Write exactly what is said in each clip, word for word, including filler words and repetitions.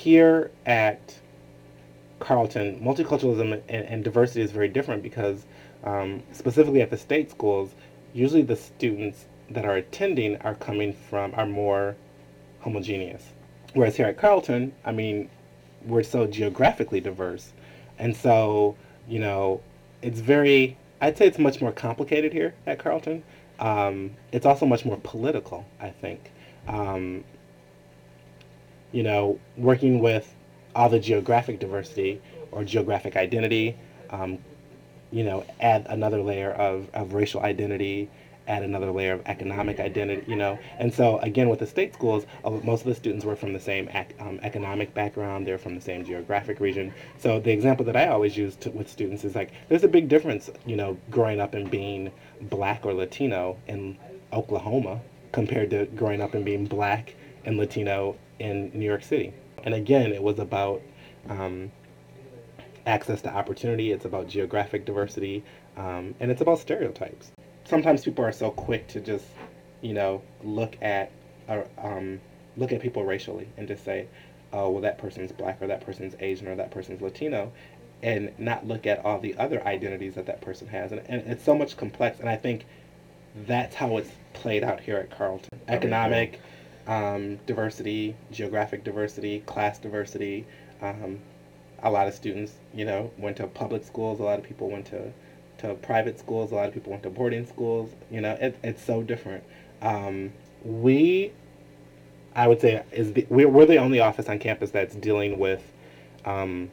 here at Carleton, multiculturalism and, and diversity is very different because um, specifically at the state schools, usually the students that are attending are coming from, are more homogeneous. Whereas here at Carleton, I mean, we're so geographically diverse. And so, you know, it's very, I'd say it's much more complicated here at Carleton. Um, it's also much more political, I think. Um, you know, working with all the geographic diversity or geographic identity, um, you know, add another layer of, of racial identity, add another layer of economic identity, you know. And so, again, with the state schools, uh, most of the students were from the same ec- um, economic background, they're from the same geographic region. So the example that I always use to, with students is like, there's a big difference, you know, growing up and being black or Latino in Oklahoma compared to growing up and being black and Latino in New York City. And again, it was about um, access to opportunity, it's about geographic diversity, um, and it's about stereotypes. Sometimes people are so quick to just, you know, look at uh, um, look at people racially and just say, oh, well, that person's black or that person's Asian or that person's Latino, and not look at all the other identities that that person has. And, and it's so much complex, and I think that's how it's played out here at Carleton. Economic um, diversity, geographic diversity, class diversity. Um, a lot of students, you know, went to public schools. A lot of people went to to private schools. A lot of people went to boarding schools. You know, it, it's so different. Um, we, I would say, is the, we're, we're the only office on campus that's dealing with um,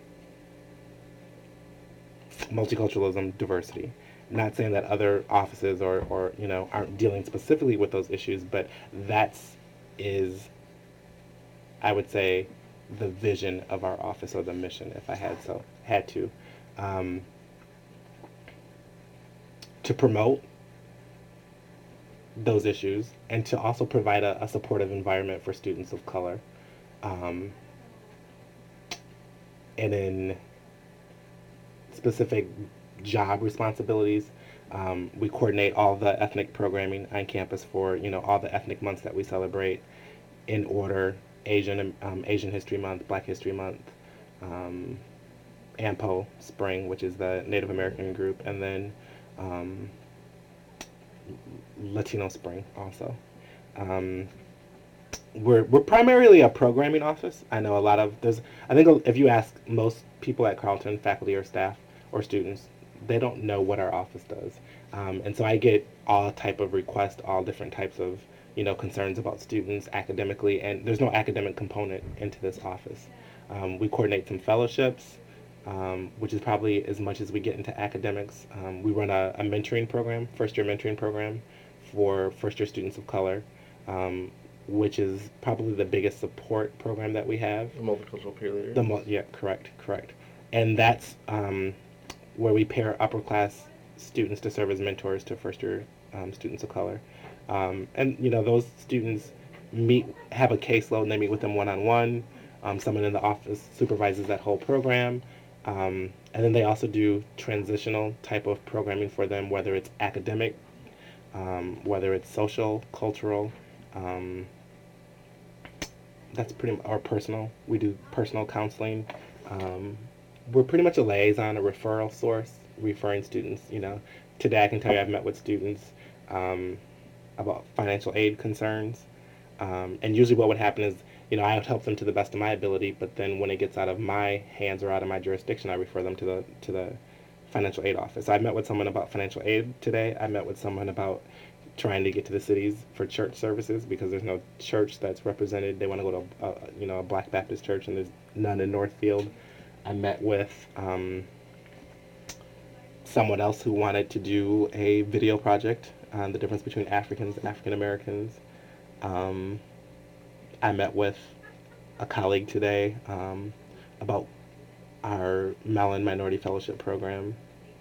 multiculturalism, diversity. Not saying that other offices or, or you know aren't dealing specifically with those issues, but that's is, I would say, the vision of our office or the mission, if I had so had to. Um, to promote those issues and to also provide a, a supportive environment for students of color. Um, and in specific job responsibilities, um, we coordinate all the ethnic programming on campus for, you know, all the ethnic months that we celebrate in order: Asian um, Asian History Month, Black History Month, um, AMPO Spring, which is the Native American group, and then Um, Latino Spring also. Um, we're we're primarily a programming office. I know a lot of there's. I think if you ask most people at Carleton, faculty or staff or students, they don't know what our office does. Um, and so I get all type of requests, all different types of you know concerns about students academically, and there's no academic component into this office. Um, we coordinate some fellowships. Um, which is probably as much as we get into academics. Um, we run a, a mentoring program, first year mentoring program for first year students of color, um, which is probably the biggest support program that we have. The multicultural peer leader. The mul- yeah, correct, correct. And that's um, where we pair upper class students to serve as mentors to first year um, students of color. Um, and you know those students meet, have a caseload, and they meet with them one on one. Someone in the office supervises that whole program. Um, and then they also do transitional type of programming for them, whether it's academic, um, whether it's social, cultural. Um, that's pretty much, or personal. We do personal counseling. Um, we're pretty much a liaison, a referral source, referring students. You know, today I can tell you I've met with students um, about financial aid concerns. Um, and usually what would happen is, you know, I would help them to the best of my ability, but then when it gets out of my hands or out of my jurisdiction, I refer them to the to the financial aid office. I met with someone about financial aid today. I met with someone about trying to get to the cities for church services because there's no church that's represented. They want to go to, a, you know, a Black Baptist church, and there's none in Northfield. I met with um, someone else who wanted to do a video project on the difference between Africans and African Americans. Um, I met with a colleague today um, about our Mellon Minority Fellowship Program,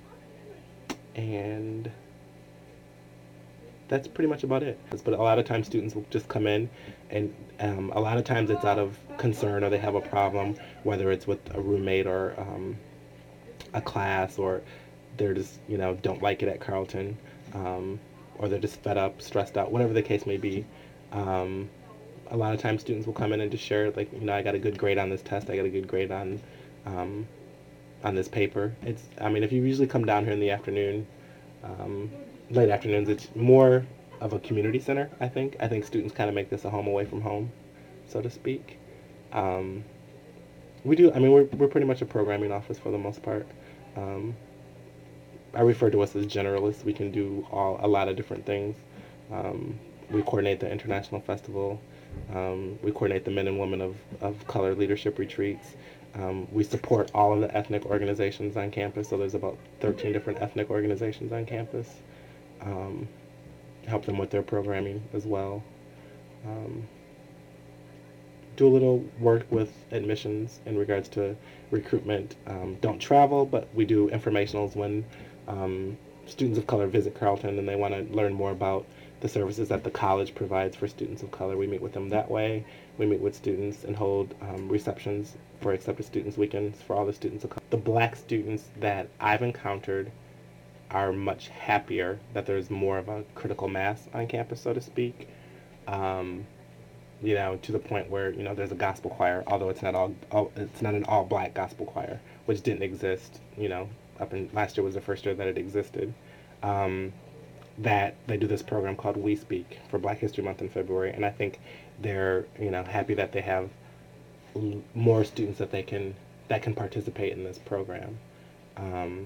and that's pretty much about it. But a lot of times students will just come in, and um, a lot of times it's out of concern or they have a problem, whether it's with a roommate or um, a class, or they're just, you know, don't like it at Carleton, um, or they're just fed up, stressed out, whatever the case may be. Um, a lot of times students will come in and just share, like, you know, I got a good grade on this test, I got a good grade on um, on this paper. It's, I mean, if you usually come down here in the afternoon, um, late afternoons, it's more of a community center, I think. I think students kind of make this a home away from home, so to speak. Um, we do, I mean, we're, we're pretty much a programming office for the most part. Um, I refer to us as generalists. We can do all a lot of different things. Um, we coordinate the International Festival. Um, we coordinate the Men and Women of, of Color Leadership Retreats. Um, we support all of the ethnic organizations on campus, so there's about thirteen different ethnic organizations on campus. Um, help them with their programming as well. Um, do a little work with admissions in regards to recruitment. Um, don't travel, but we do informationals when um, students of color visit Carleton and they want to learn more about the services that the college provides for students of color. We meet with them that way. We meet with students and hold um, receptions for Accepted Students Weekends for all the students of color. The black students that I've encountered are much happier that there's more of a critical mass on campus, so to speak. Um, you know, to the point where, you know, there's a gospel choir, although it's not all, all it's not an all-black gospel choir, which didn't exist, you know, up in, last year was the first year that it existed. Um, that they do this program called We Speak for Black History Month in February, and I think they're, you know, happy that they have l- more students that they can that can participate in this program. Um,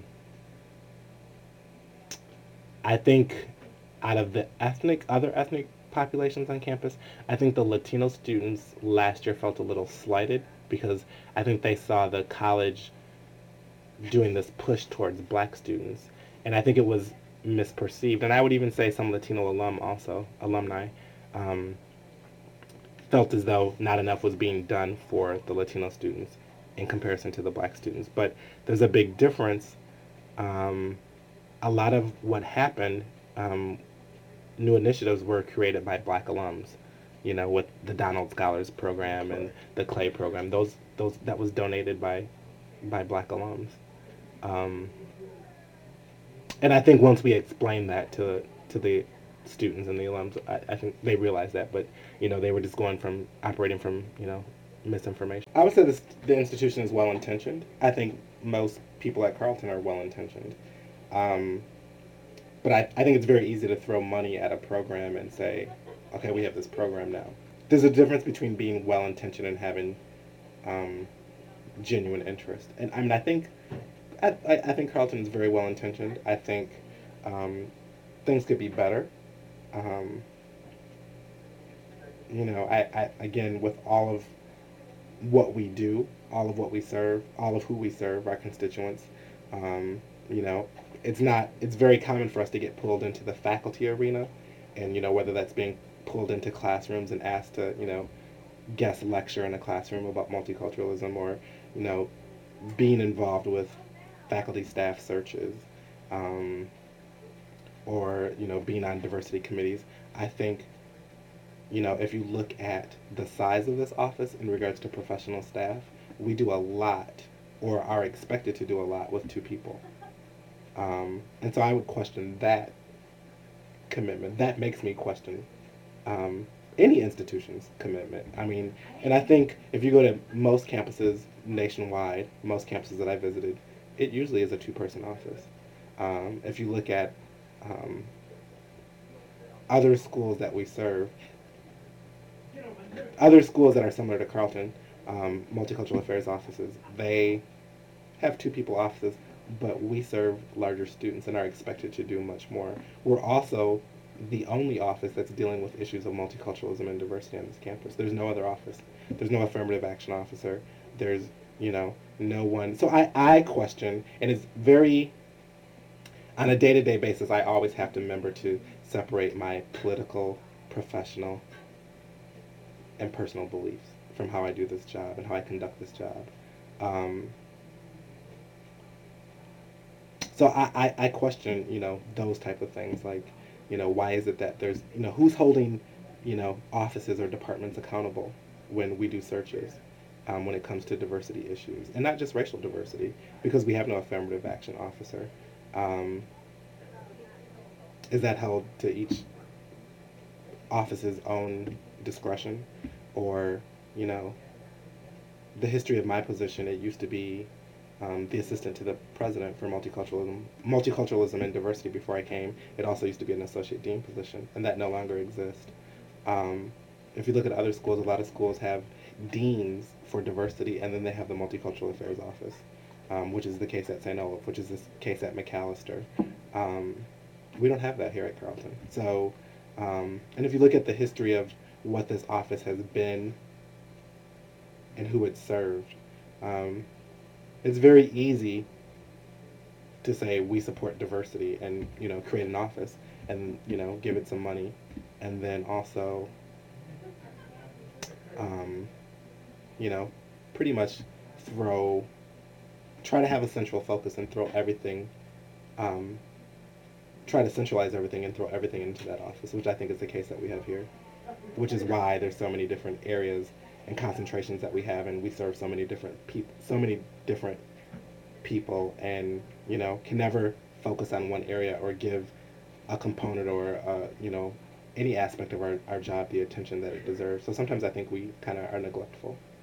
I think out of the ethnic other ethnic populations on campus, I think the Latino students last year felt a little slighted because I think they saw the college doing this push towards black students, and I think it was misperceived. And I would even say some Latino alum also, alumni, um, felt as though not enough was being done for the Latino students in comparison to the black students. But there's a big difference. Um, a lot of what happened, um, new initiatives were created by black alums, you know, with the Donald Scholars Program and the Clay Program. Those, those that was donated by, by black alums. Um, And I think once we explained that to to the students and the alums, I, I think they realized that. But you know, they were just going from operating from you know misinformation. I would say this, the institution is well intentioned. I think most people at Carleton are well intentioned, um, but I, I think it's very easy to throw money at a program and say, okay, we have this program now. There's a difference between being well intentioned and having um, genuine interest. And I mean, I think. I, I think Carleton is very well intentioned. I think um, things could be better. Um, you know, I, I again with all of what we do, all of what we serve, all of who we serve, our constituents. Um, you know, it's not. It's very common for us to get pulled into the faculty arena, and you know whether that's being pulled into classrooms and asked to you know guest lecture in a classroom about multiculturalism, or you know being involved with faculty staff searches, um, or you know being on diversity committees. I think you know if you look at the size of this office in regards to professional staff, we do a lot, or are expected to do a lot with two people. Um, and so I would question that commitment. That makes me question um, any institution's commitment. I mean, and I think if you go to most campuses nationwide, most campuses that I visited, it usually is a two-person office. Um, if you look at um, other schools that we serve, other schools that are similar to Carleton, um, multicultural affairs offices, they have two people offices, but we serve larger students and are expected to do much more. We're also the only office that's dealing with issues of multiculturalism and diversity on this campus. There's no other office. There's no affirmative action officer. There's you know, no one. So I, I question, and it's very, on a day-to-day basis, I always have to remember to separate my political, professional, and personal beliefs from how I do this job and how I conduct this job. Um, so I, I, I question, you know, those type of things, like, you know, why is it that there's, you know, who's holding, you know, offices or departments accountable when we do searches? Um, when it comes to diversity issues, and not just racial diversity, because we have no affirmative action officer. Um, is that held to each office's own discretion? or, you know, the history of my position, it used to be um, the assistant to the president for multiculturalism, multiculturalism and diversity before I came. It also used to be an associate dean position, and that no longer exists. Um, if you look at other schools, a lot of schools have deans for diversity, and then they have the multicultural affairs office, um, which is the case at Saint Olaf, which is the case at Macalester. Um, we don't have that here at Carleton. So, um, and if you look at the history of what this office has been and who it served, um, it's very easy to say we support diversity and, you know, create an office and, you know, give it some money, and then also, um, you know, pretty much throw, try to have a central focus and throw everything, um, try to centralize everything and throw everything into that office, which I think is the case that we have here, which is why there's so many different areas and concentrations that we have, and we serve so many different people, so many different people, and, you know, can never focus on one area or give a component or, uh, you know, any aspect of our, our job the attention that it deserves. So sometimes I think we kind of are neglectful.